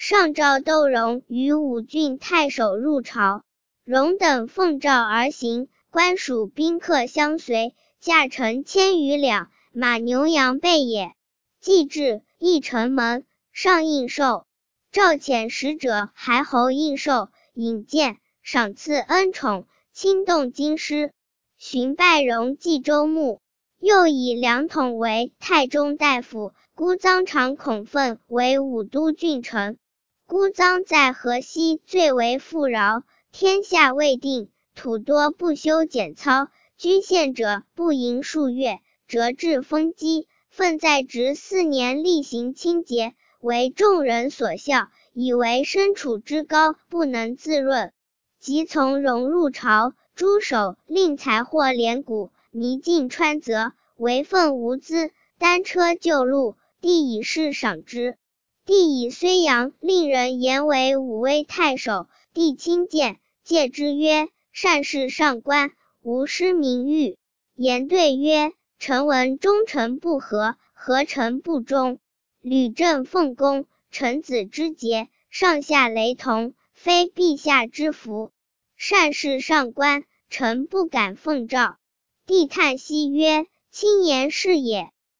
上诏窦融与武郡太守入朝，融等奉诏而行，官属宾客相随，驾乘千余两，马牛羊备也。既至，诣城门，上应寿。诏遣使者还侯应寿，引荐，赏赐恩宠，亲动京师，寻拜融冀州牧。又以梁统为太中大夫，姑臧长孔奋为武都郡丞。姑臧在河西最为富饶，天下未定，土多不修剪操，居县者不盈数月，折至封基。奋在职4年，厉行清节，为众人所笑，以为身处之高，不能自润。即从融入朝，诸守令财货连谷，弥尽川泽，为奋无资，单车就路，帝以示赏之。帝以睢阳令人言为武威太守，帝亲见，戒之曰：善事上官，无失名誉。言对曰：臣闻忠臣不和，和臣不忠。吕政奉公，臣子之节，上下雷同，非陛下之福。善事上官，臣不敢奉诏。帝叹息曰：卿言是也。